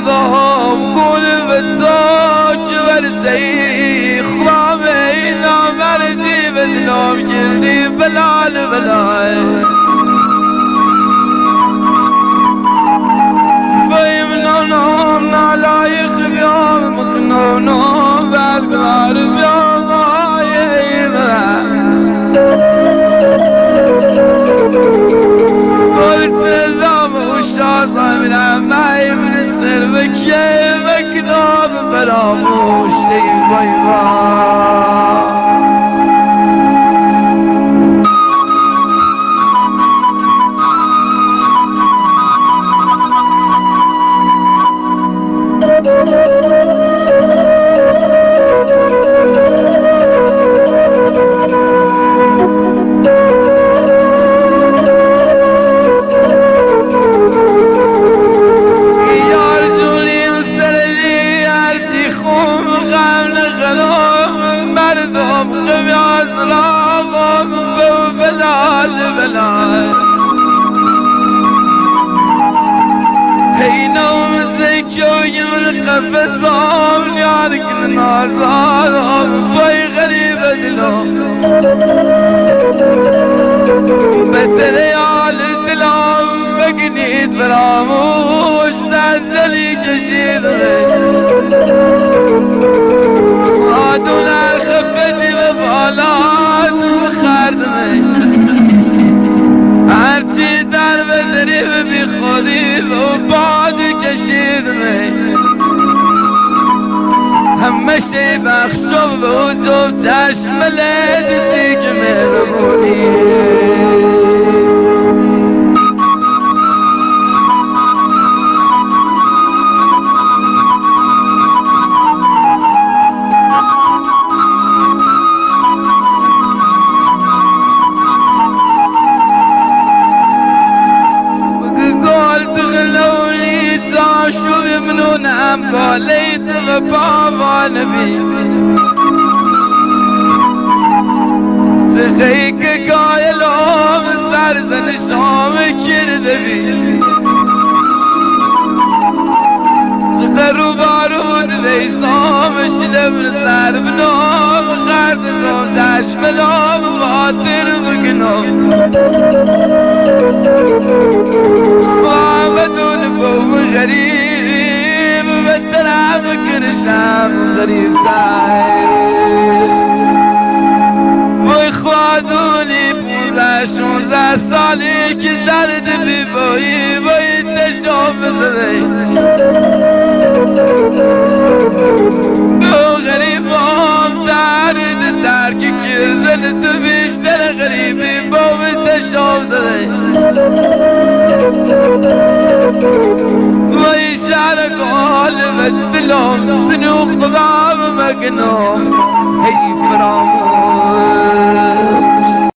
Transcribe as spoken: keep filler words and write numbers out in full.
مردم گل به تاج ورزی خرامه نامردی به دلم گردی بلال بلال بایم نانم نالایق بیام مخنونم بردار بیام آیه قلت زام وشاصم لما من السر بكي مكنوب فراموش بيضاء قفصام یارک نازارم وای غریب دلم بدل یال دلم بگنید فراموش زلزلی کشید خادون خفتی و بالات بخردمه هرچی در بدری و بی خودی و بادی کشیدمه همه شی بخشم و جب چشم لدستی که مهربونی منونم بالید و بابا نبی چخی که قایلام سرزن شام کرده بی چخه رو بارود ویسام شلم سر بنام خرز تو چشم لام باتر بگنام خواهدون بوم غریب بدرم کرشم غریب دایر وی خوادونی پونزه شونزه سالی که درد بی بایی وی تشام بزده دو غریبام درد ترک کردن تو بیشتر غریبی با وی تشام زده وی شعر قال بدلم تنو خدا بمقنوم هی فراموش